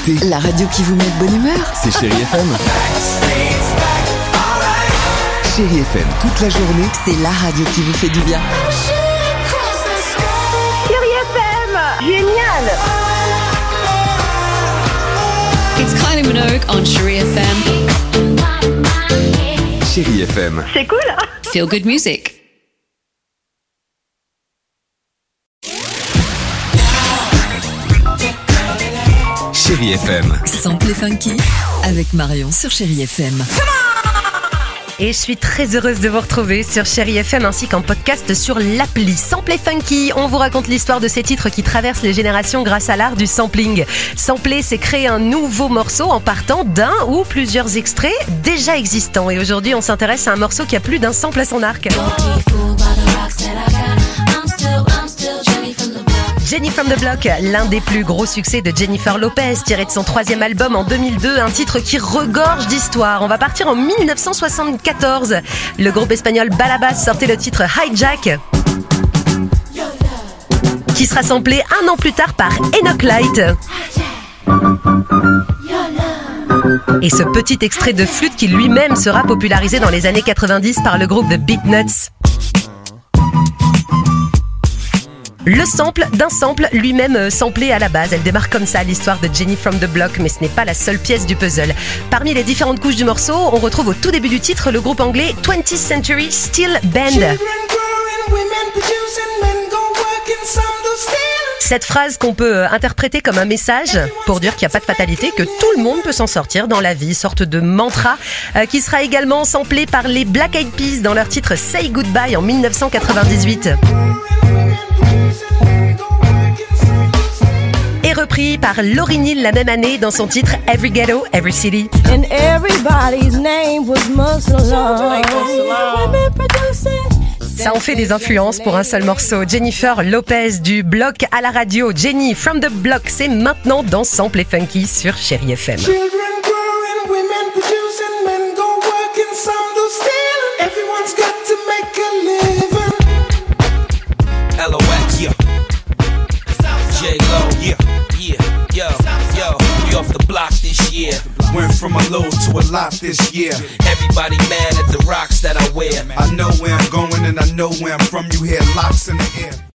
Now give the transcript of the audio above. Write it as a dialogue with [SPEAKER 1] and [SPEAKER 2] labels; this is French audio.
[SPEAKER 1] écoutez
[SPEAKER 2] la radio qui vous met de bonne humeur.
[SPEAKER 1] C'est Chérie FM. Chérie FM, toute la journée.
[SPEAKER 2] C'est la radio qui vous fait du bien.
[SPEAKER 3] Chérie FM, génial.
[SPEAKER 4] It's Kylie Minogue on Chérie FM.
[SPEAKER 1] Chérie FM.
[SPEAKER 3] C'est cool.
[SPEAKER 4] Feel good music.
[SPEAKER 1] Chérie FM.
[SPEAKER 2] Sample et funky avec Marion sur Chérie FM.
[SPEAKER 5] Et je suis très heureuse de vous retrouver sur Chérie FM ainsi qu'en podcast sur l'appli Sample et Funky. On vous raconte l'histoire de ces titres qui traversent les générations grâce à l'art du sampling. Sampler, c'est créer un nouveau morceau en partant d'un ou plusieurs extraits déjà existants. Et aujourd'hui, on s'intéresse à un morceau qui a plus d'un sample à son arc. Jenny from the Block, l'un des plus gros succès de Jennifer Lopez, tiré de son 3e album en 2002, un titre qui regorge d'histoire. On va partir en 1974. Le groupe espagnol Balabas sortait le titre Hijack, qui sera samplé un an plus tard par Enoch Light. Et ce petit extrait de flûte qui lui-même sera popularisé dans les années 90 par le groupe The Beatnuts. Le sample d'un sample lui-même samplé à la base. Elle démarre comme ça l'histoire de Jenny from the Block, mais ce n'est pas la seule pièce du puzzle. Parmi les différentes couches du morceau, on retrouve au tout début du titre le groupe anglais 20th Century Steel Band. Cette phrase qu'on peut interpréter comme un message pour dire qu'il n'y a pas de fatalité, que tout le monde peut s'en sortir dans la vie, sorte de mantra qui sera également samplé par les Black Eyed Peas dans leur titre Say Goodbye en 1998. Et repris par Lauryn Hill la même année dans son titre Every Ghetto, Every City.
[SPEAKER 6] And everybody's name was Muslim.
[SPEAKER 5] Ça en fait des influences pour un seul morceau. Jennifer Lopez du bloc à la radio. Jenny from the Block, c'est maintenant dans Sample et Funky sur Chérie FM.
[SPEAKER 7] LOX, yeah. J-Lo, yeah, yo, we off the block this year.
[SPEAKER 8] Went from a low to a lot this year.
[SPEAKER 7] Everybody mad at the rocks that I wear.
[SPEAKER 8] I know where I'm going and I know where I'm from. You hear locks in the air.